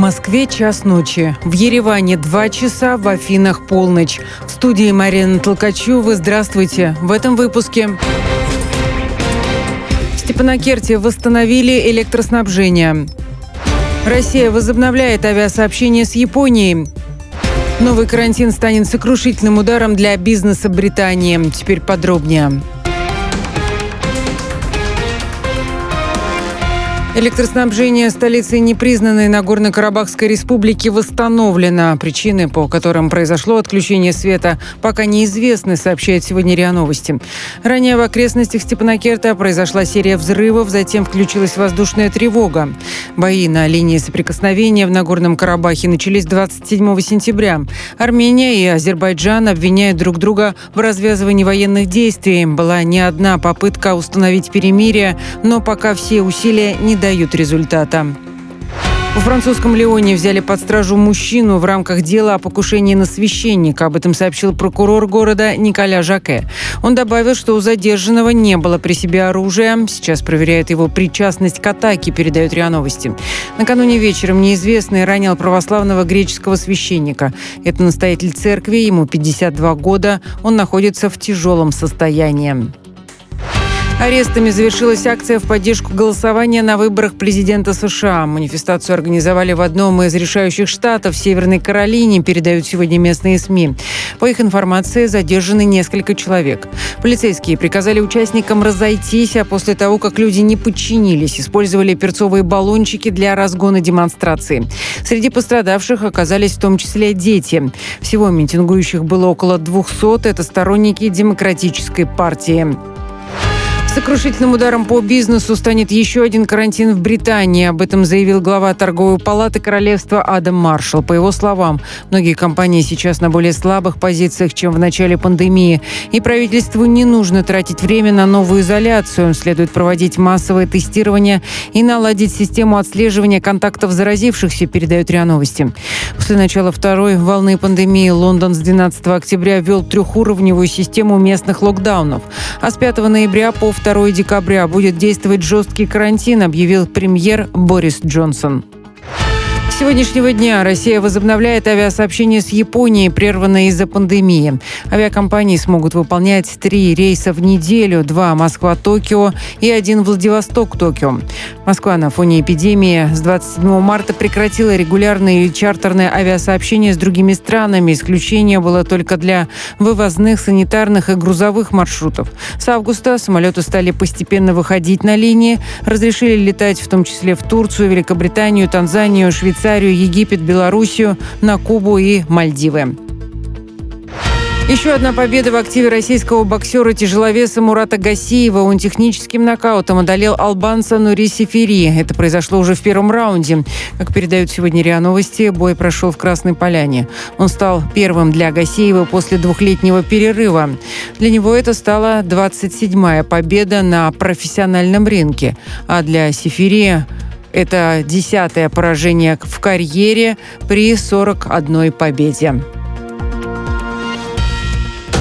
Москве час ночи, в Ереване 2 часа, в Афинах полночь. В студии Марина Толкачева. Здравствуйте. В этом выпуске. В Степанакерте восстановили электроснабжение. Россия возобновляет авиасообщение с Японией. Новый карантин станет сокрушительным ударом для бизнеса Британии. Теперь подробнее. Электроснабжение столицы непризнанной Нагорно-Карабахской республики восстановлено. Причины, по которым произошло отключение света, пока неизвестны, сообщает сегодня РИА Новости. Ранее в окрестностях Степанакерта произошла серия взрывов, затем включилась воздушная тревога. Бои на линии соприкосновения в Нагорном Карабахе начались 27 сентября. Армения и Азербайджан обвиняют друг друга в развязывании военных действий. Была не одна попытка установить перемирие, но пока все усилия не дают результата. В французском Лионе взяли под стражу мужчину в рамках дела о покушении на священника. Об этом сообщил прокурор города Николя Жаке. Он добавил, что у задержанного не было при себе оружия. Сейчас проверяют его причастность к атаке, передает РИА Новости. Накануне вечером неизвестный ранил православного греческого священника. Это настоятель церкви, ему 52 года. Он находится в тяжелом состоянии. Арестами завершилась акция в поддержку голосования на выборах президента США. Манифестацию организовали в одном из решающих штатов, Северной Каролине, передают сегодня местные СМИ. По их информации, задержаны несколько человек. Полицейские приказали участникам разойтись, а после того, как люди не подчинились, использовали перцовые баллончики для разгона демонстрации. Среди пострадавших оказались в том числе дети. Всего митингующих было около 200. Это сторонники Демократической партии. Сокрушительным ударом по бизнесу станет еще один карантин в Британии. Об этом заявил глава торговой палаты королевства Адам Маршалл. По его словам, многие компании сейчас на более слабых позициях, чем в начале пандемии. И правительству не нужно тратить время на новую изоляцию. Следует проводить массовое тестирование и наладить систему отслеживания контактов заразившихся, передают РИА Новости. После начала второй волны пандемии Лондон с 12 октября ввел трехуровневую систему местных локдаунов. А с 5 ноября по 2 декабря будет действовать жесткий карантин, объявил премьер Борис Джонсон. С сегодняшнего дня Россия возобновляет авиасообщение с Японией, прерванное из-за пандемии. Авиакомпании смогут выполнять 3 рейса в неделю: 2 Москва-Токио и 1 Владивосток-Токио. Москва на фоне эпидемии с 27 марта прекратила регулярное и чартерное авиасообщение с другими странами. Исключение было только для вывозных, санитарных и грузовых маршрутов. С августа самолеты стали постепенно выходить на линии, разрешили летать в том числе в Турцию, Великобританию, Танзанию, Швейцарию, Египет, Белоруссию, на Кубу и Мальдивы. Еще одна победа в активе российского боксера-тяжеловеса Мурата Гасиева. Он техническим нокаутом одолел албанца Нури Сефери. Это произошло уже в первом раунде. Как передают сегодня РИА Новости, бой прошел в Красной Поляне. Он стал первым для Гасиева после 2-летнего перерыва. Для него это стала 27-я победа на профессиональном ринге. А для Сефери это 10-е поражение в карьере при 41 победе.